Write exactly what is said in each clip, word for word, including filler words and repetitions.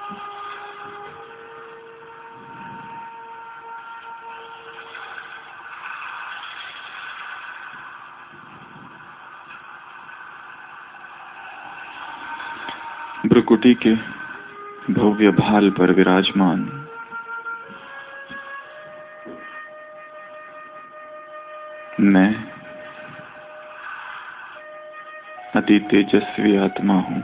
भ्रुकुटी के भव्य भाल पर विराजमान मैं अति तेजस्वी आत्मा हूं।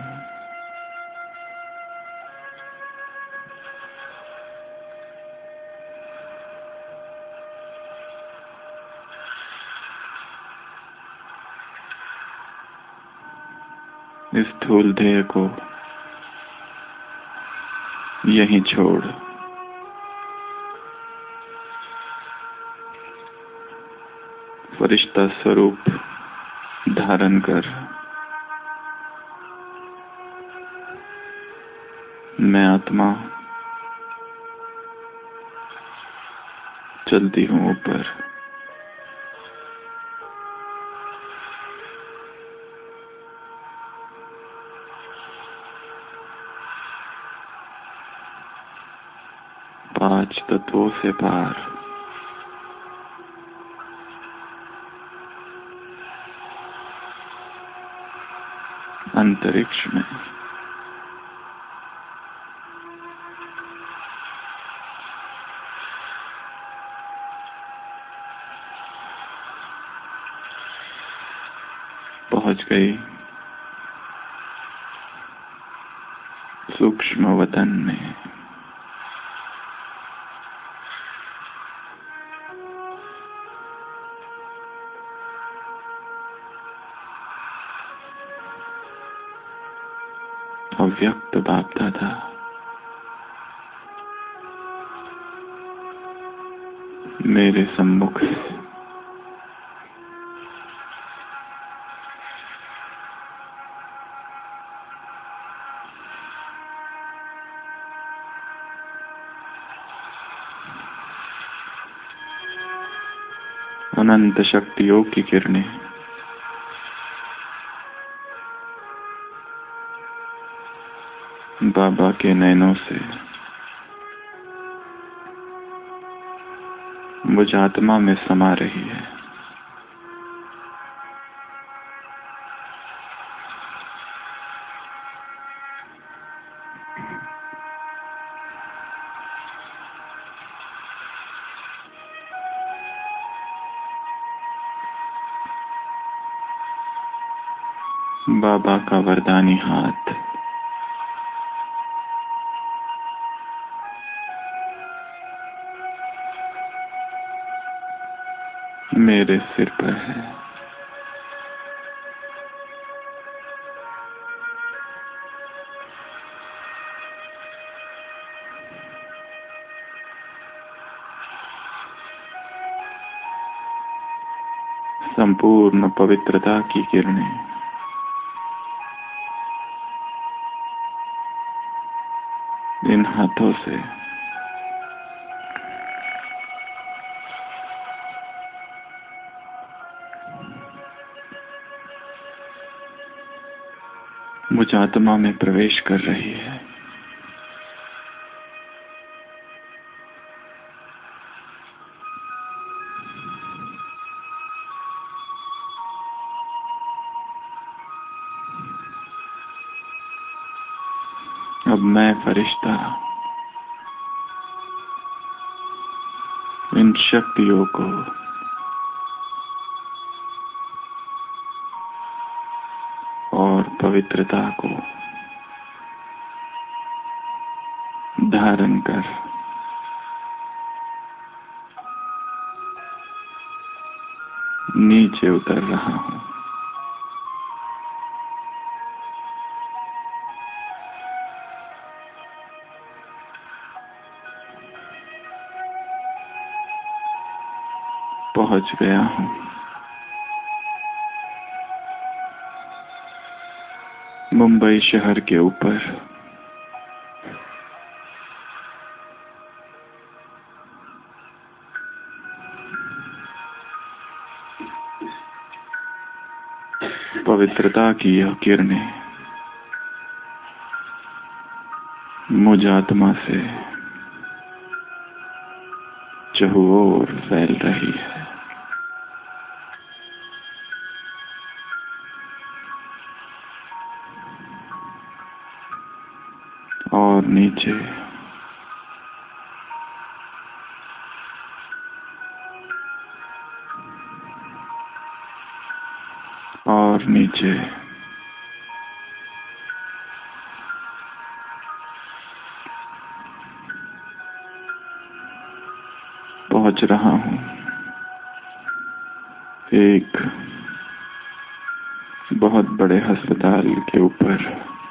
इस स्थूल देह को यहीं छोड़ फरिश्ता स्वरूप धारण कर मैं आत्मा चलती हूं ऊपर। पांच तत्वों से पार अंतरिक्ष में पहुंच गई सूक्ष्म वतन में। अव्यक्त बाप दादा मेरे सम्मुख अनंत शक्तियों की किरणें बाबा के नैनों से मुझ आत्मा में समा रही है। बाबा का वरदानी हाथ मेरे सिर पर है। संपूर्ण पवित्रता की किरणें इन हाथों से मुझ आत्मा में प्रवेश कर रही है। अब मैं फरिश्ता इन शक्तियों को और पवित्रता को धारण कर नीचे उतर रहा हूं। पहुंच गया हूं मुंबई शहर के ऊपर। पवित्रता की यह किरणें मुझ आत्मा से चहुओर फैल रही है। और नीचे और नीचे पहुंच रहा हूं एक बहुत बड़े अस्पताल के ऊपर।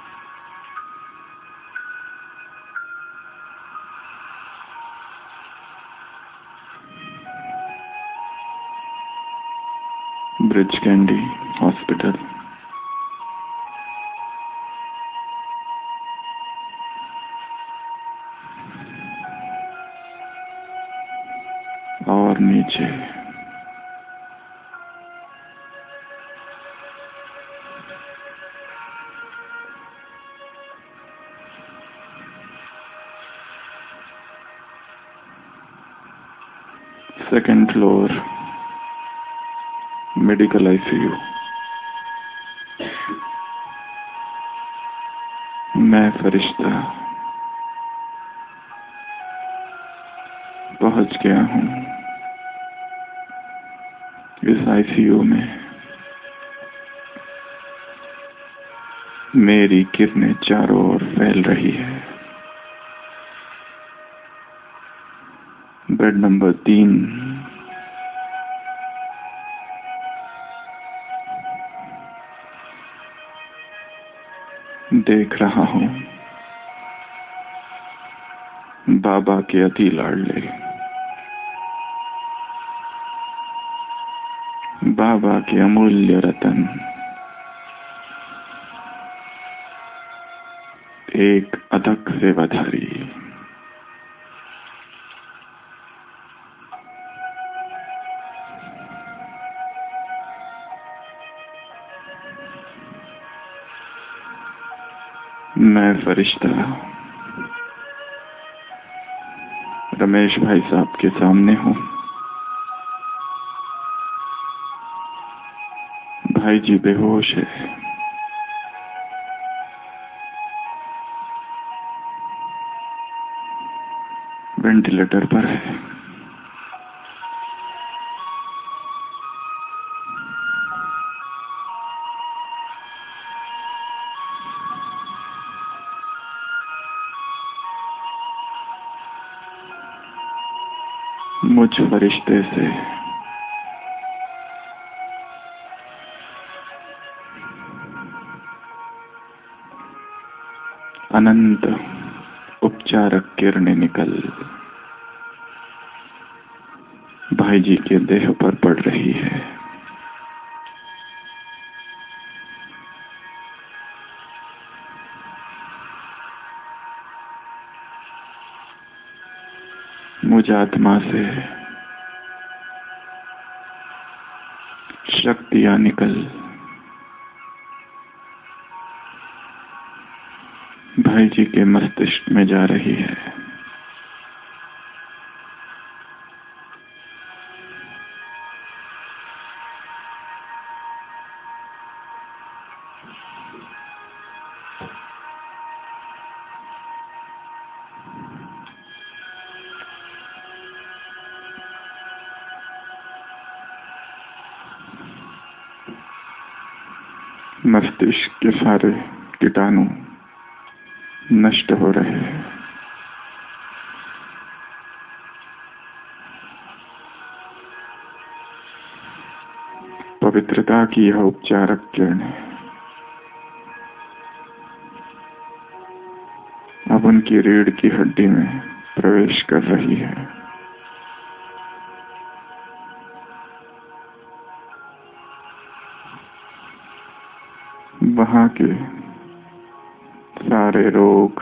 Breach Candy hospital. और नीचे सेकंड फ्लोर मेडिकल आईसीयू। मैं फरिश्ता पहुंच गया हूं इस आईसीयू में। मेरी किरणें चारों ओर फैल रही है। बेड नंबर तीन देख रहा हूं बाबा के अति लाडले बाबा के अमूल्य रतन एक अथक सेवाधारी। मैं फरिश्ता रमेश भाई साहब के सामने हूं। भाई जी बेहोश है। वेंटिलेटर पर है। मुझ फरिश्ते से अनंत उपचारक किरणें निकल भाई जी के देह पर पड़ रही है। मुझ आत्मा से शक्तियां निकल भाई जी के मस्तिष्क में जा रही है। मस्तिष्क के सारे कीटाणु नष्ट हो रहे हैं। पवित्रता की यह उपचारक किरणें अब उनकी रीढ़ की हड्डी में प्रवेश कर रही है। वहां के सारे रोग,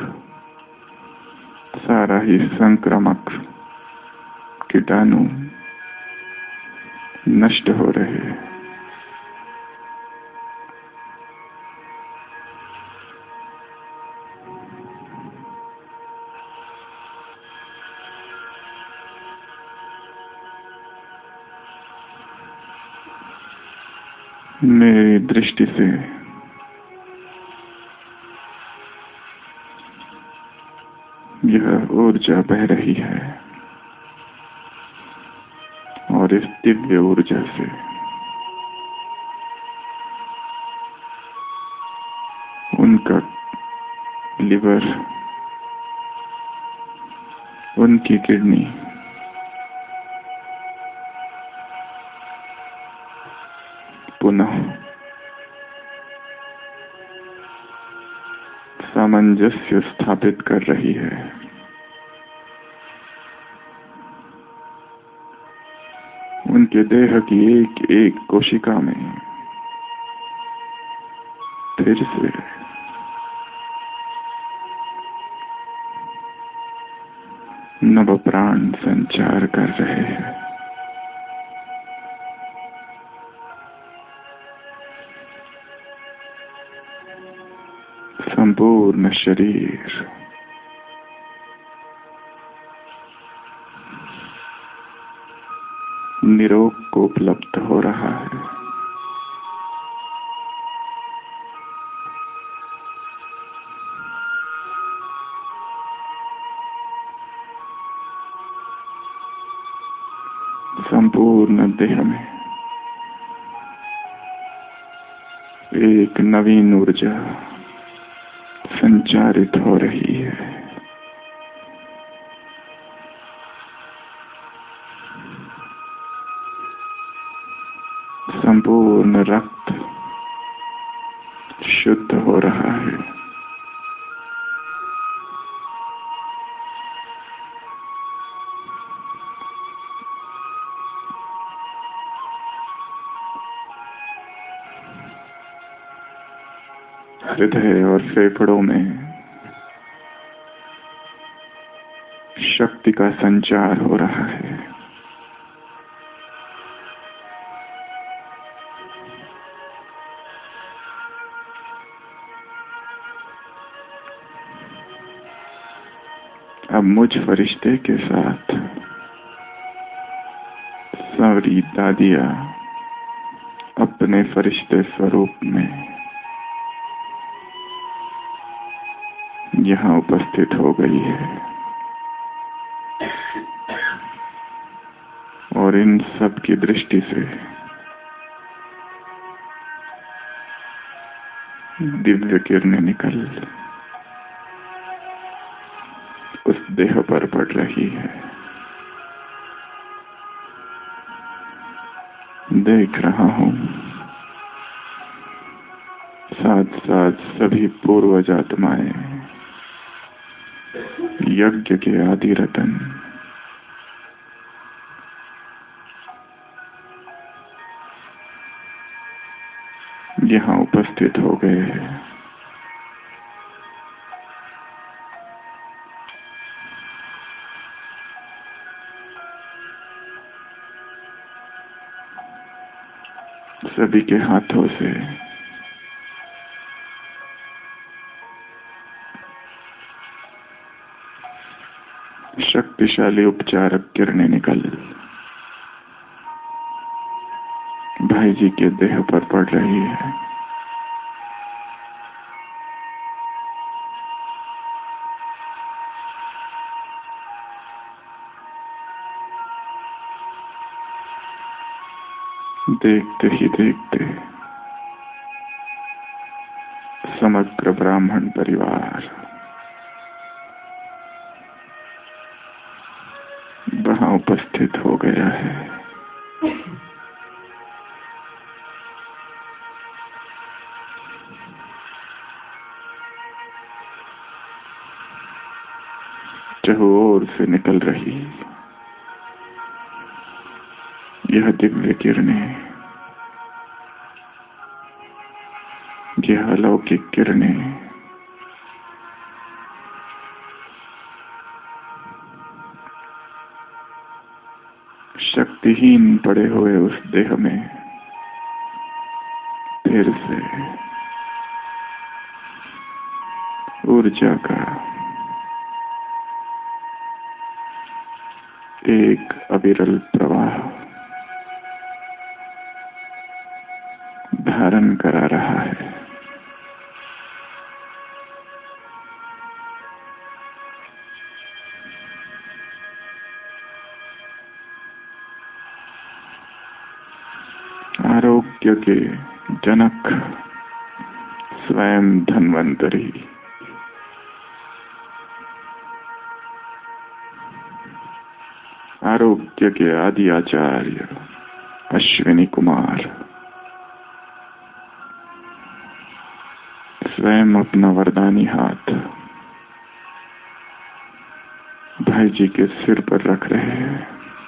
सारा ही संक्रामक कीटाणु नष्ट हो रहे हैं। मेरी दृष्टि से यह ऊर्जा बह रही है और इस दिव्य ऊर्जा से उनका लिवर, उनकी किडनी, पुनः सामंजस्य स्थापित कर रही है। उनके देह की एक एक कोशिका में फिर से नव प्राण संचार कर रहे हैं। संपूर्ण शरीर निरोग को उपलब्ध हो रहा है। संपूर्ण देह में एक नवीन ऊर्जा संचारित हो रही है। संपूर्ण रक्त शुद्ध हो रहा है। हृदय और फेफड़ों में शक्ति का संचार हो रहा है। अब मुझ फरिश्ते के साथ सारी दादियां अपने फरिश्ते स्वरूप में यहाँ उपस्थित हो गई है और इन सब की दृष्टि से दिव्य किरणें निकल उस देह पर पड़ रही है। देख रहा हूं साथ साथ सभी पूर्वज आत्माएं यज्ञ के आदि रतन यहाँ उपस्थित हो गए हैं। सभी के हाथों से शक्तिशाली उपचारक किरणें निकल भाई जी के देह पर पड़ रही है। देखते ही देखते समग्र ब्राह्मण परिवार वहां उपस्थित हो गया है। चहुओर से निकल रही यह दिव्य किरणें, यह अलौकिक किरणें शक्तिहीन पड़े हुए उस देह में फिर से ऊर्जा का एक अविरल प्रवाह प्रदान करा रहा है। आरोग्य के जनक स्वयं धन्वंतरी, आरोग्य के आदि आचार्य अश्विनी कुमार स्वयं अपना वरदानी हाथ भाई जी के सिर पर रख रहे हैं।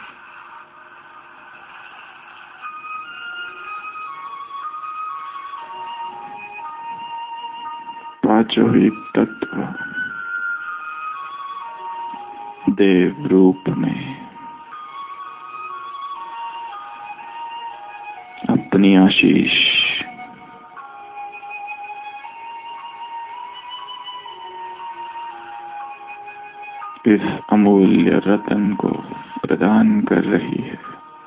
पांचों ही तत्व देव रूप में अपनी आशीष इस अमूल्य रतन को प्रदान कर रही है।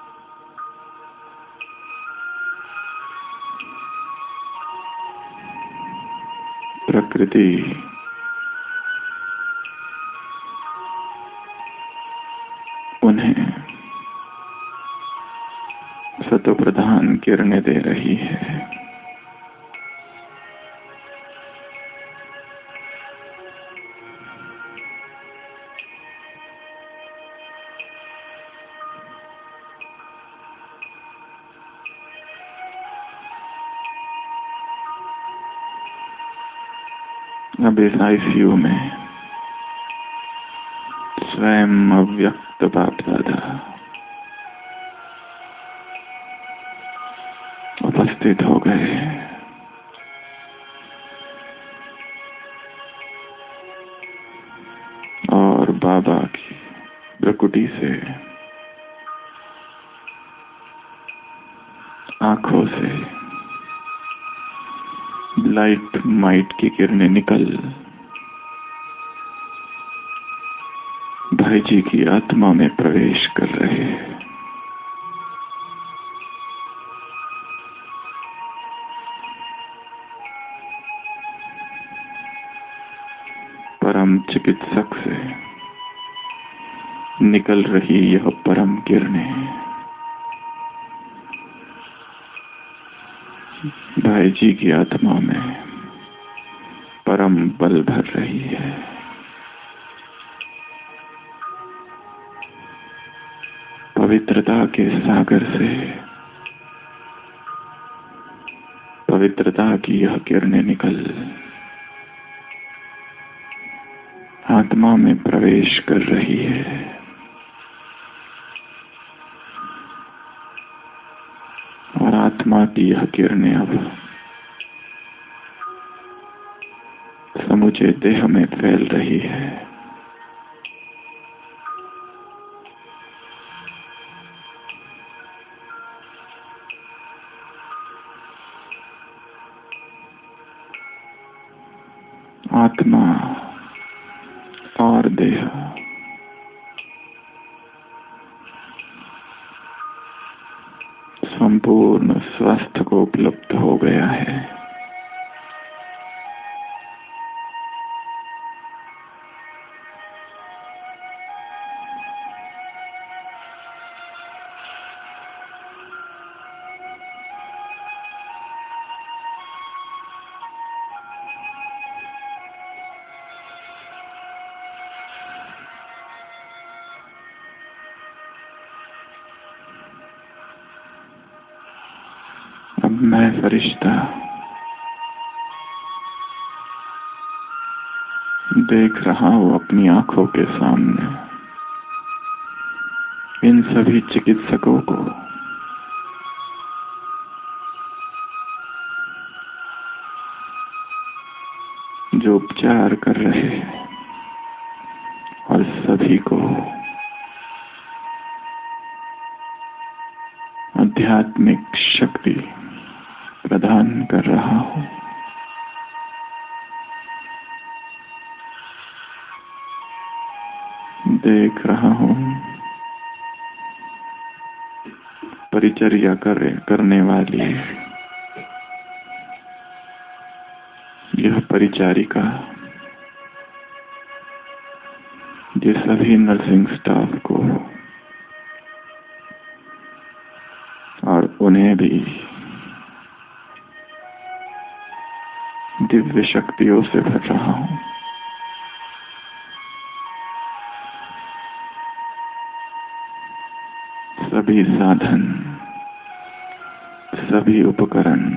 प्रकृति उन्हें सतो प्रधान किरणें दे रही है। अब इस आईसीयू में स्वयं अव्यक्त बाप दादा उपस्थित हो गए। और बाबा की प्रकुटी से आंखों से लाइट माइट की किरणें निकल भाई जी की आत्मा में प्रवेश कर रहे हैं। परम चिकित्सक से निकल रही यह परम किरणें भाई जी की आत्मा में परम बल भर रही है। पवित्रता के सागर से पवित्रता की यह किरणें निकल आत्मा में प्रवेश कर रही है। और आत्मा की यह किरणें अब समूचे देह में फैल रही है। आत्मा और देह संपूर्ण स्वास्थ्य को उपलब्ध हो गया है। अब मैं फरिश्ता देख रहा हूं अपनी आंखों के सामने इन सभी चिकित्सकों को जो उपचार कर रहे हैं और सभी को आध्यात्मिक शक्ति प्रदान कर रहा हूं। देख रहा हूं परिचर्या कर, करने वाली परिचारिका, ये सभी नर्सिंग स्टाफ को और उन्हें भी दिव्य शक्तियों से भर रहा हूं। सभी साधन, सभी उपकरण,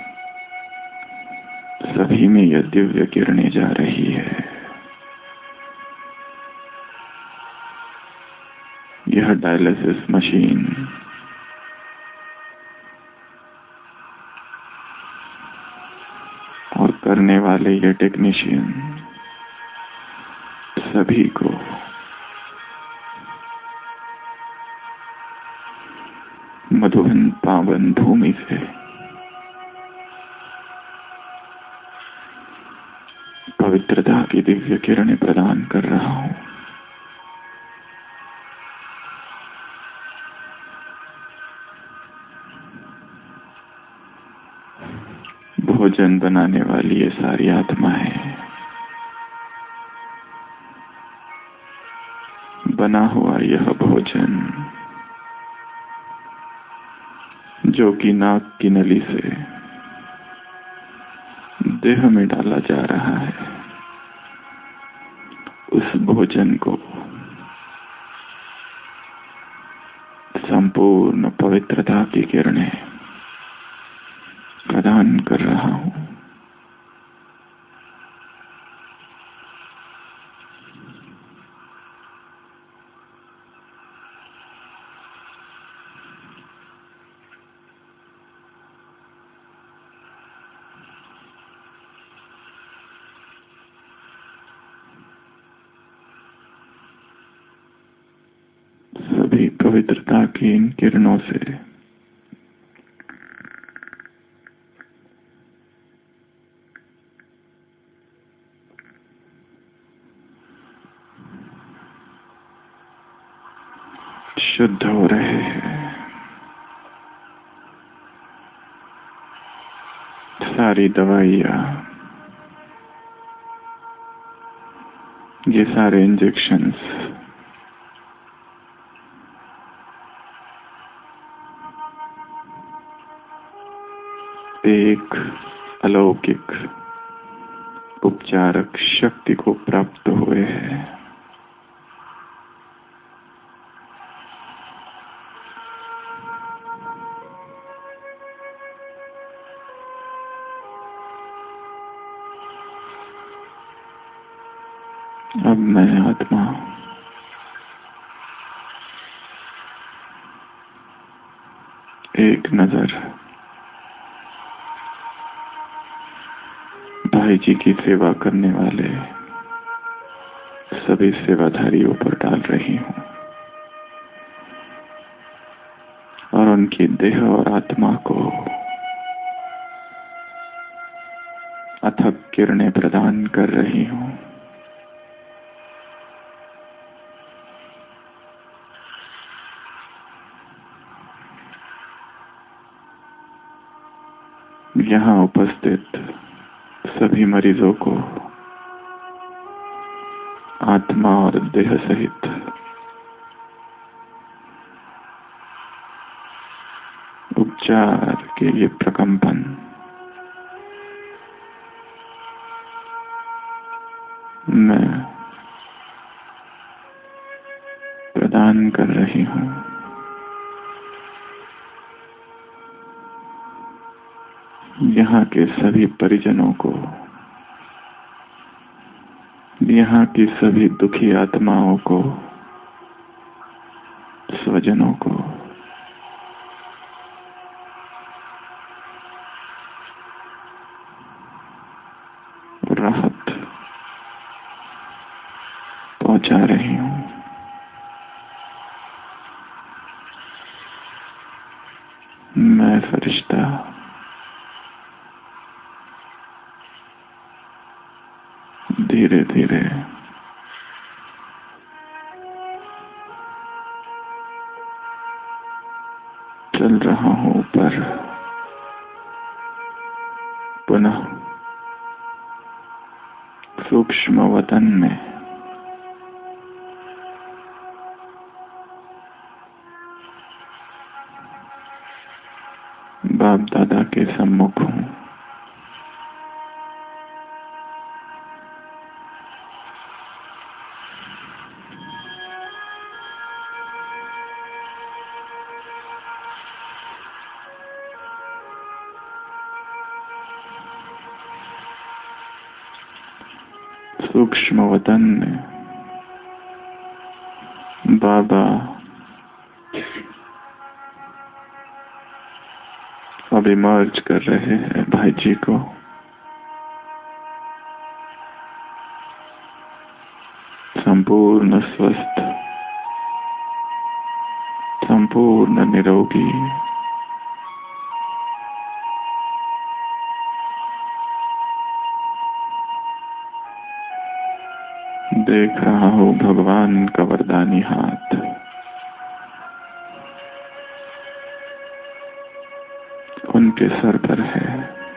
सभी में यह दिव्य किरणें जा रही है। यह डायलिसिस मशीन और करने वाले ये टेक्नीशियन, सभी को मधुबन पावन भूमि से पवित्रता की दिव्य किरणें प्रदान कर रहा हूं। भोजन बनाने वाली ये सारी आत्माएं, बना हुआ यह भोजन जो कि नाक की नली से देह में डाला जा रहा है, उस भोजन को संपूर्ण पवित्रता की किरणें प्रदान कर रहा हूं। सभी पवित्रता की इन किरणों से शुद्ध हो रहे हैं। सारी दवाइयां, ये सारे इंजेक्शंस एक अलौकिक उपचारक शक्ति को प्राप्त हुए हैं। अब मैं आत्मा एक नजर भाई जी की सेवा करने वाले सभी सेवाधारियों पर डाल रही हूं और उनकी देह और आत्मा को अथक किरणें प्रदान कर रही हूं। यहां उपस्थित सभी मरीजों को आत्मा और देह सहित उपचार के ये प्रकंपन मैं प्रदान कर रही हूं। यहाँ के सभी परिजनों को, यहाँ की सभी दुखी आत्माओं को, स्वजनों को राहत पहुंचा रही हूं। मैं फरिश्ता धीरे धीरे चल रहा हूं ऊपर। पुनः सूक्ष्म वतन में बाप दादा के सम्मुख हूं। सूक्ष्म वतन में बाबा अब इमर्ज कर रहे हैं भाई जी को। संपूर्ण स्वस्थ, संपूर्ण निरोगी, देख रहा हूं भगवान का वरदानी हाथ उनके सर पर है।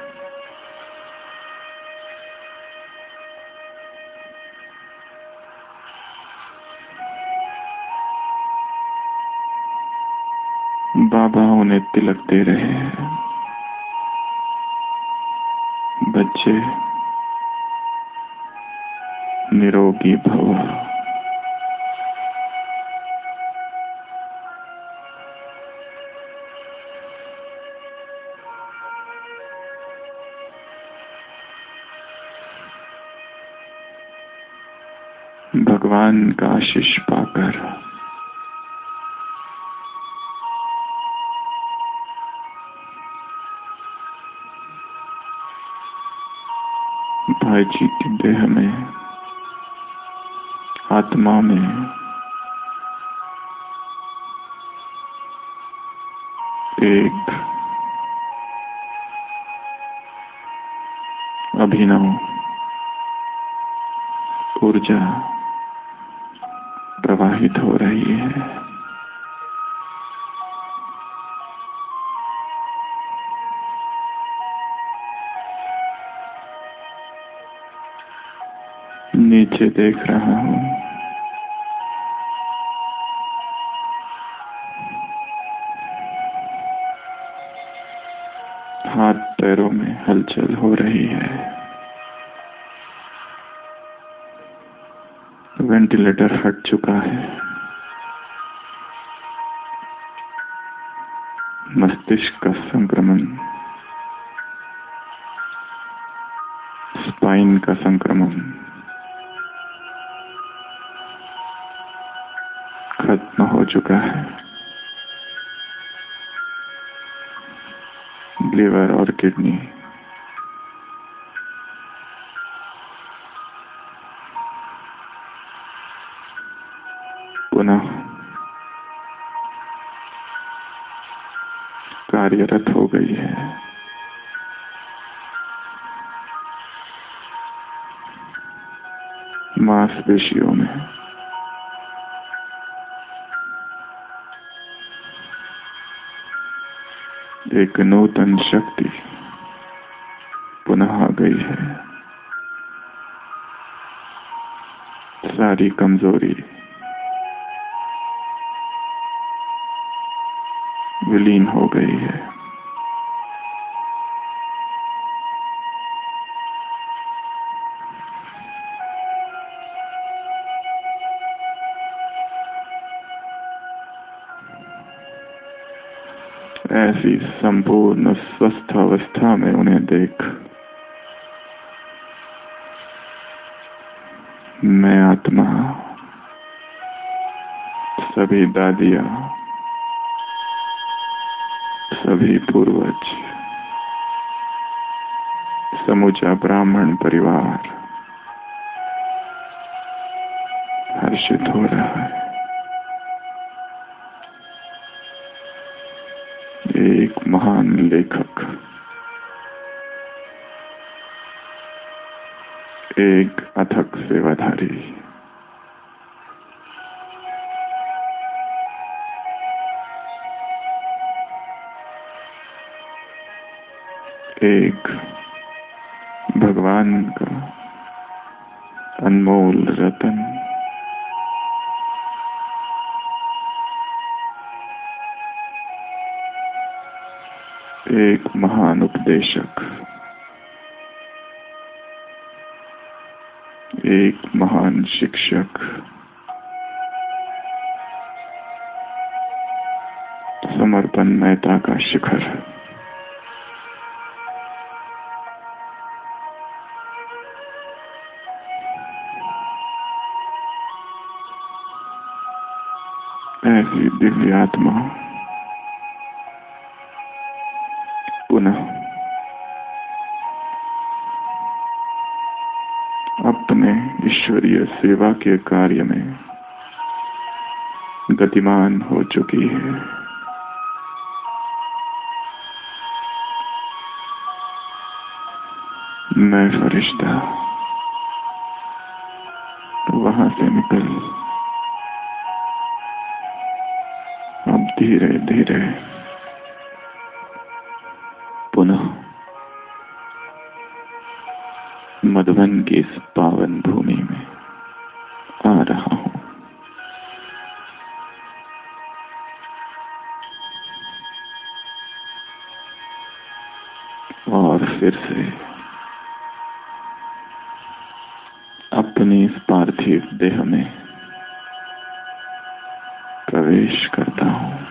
बाबा उन्हें तिलक दे रहे हैं। बच्चे निरोगी भव। भगवान का आशीष पाकर भाई जी की देह में, आत्मा में एक अभिनव ऊर्जा प्रवाहित हो रही है। नीचे देख रहा हूं, हाथ पैरों में हलचल हो रही है। वेंटिलेटर हट चुका है। मस्तिष्क का संक्रमण, स्पाइन का संक्रमण खत्म हो चुका है। लिवर और किडनी पुनः कार्यरत हो गई है। मांसपेशियों में एक नूतन शक्ति पुनः आ गई है। सारी कमजोरी विलीन हो गई है। ऐसी संपूर्ण स्वस्थ अवस्था में उन्हें देख मैं आत्मा, सभी दादियां, सभी पूर्वज, समूचा ब्राह्मण परिवार हर्षित हो रहा है। एक महान लेखक, एक अथक सेवाधारी, एक भगवान का अनमोल रतन, एक महान उपदेशक, एक महान शिक्षक, समर्पण मेहता का शिखर, ऐसी दिव्य आत्मा पुनः अपने ईश्वरीय सेवा के कार्य में गतिमान हो चुकी है। मैं फरिश्ता वहां से निकल अब धीरे धीरे पुनः मधुबन की इस पावन भूमि में आ रहा हूं। और फिर से अपनी इस पार्थिव देह में प्रवेश करता हूं।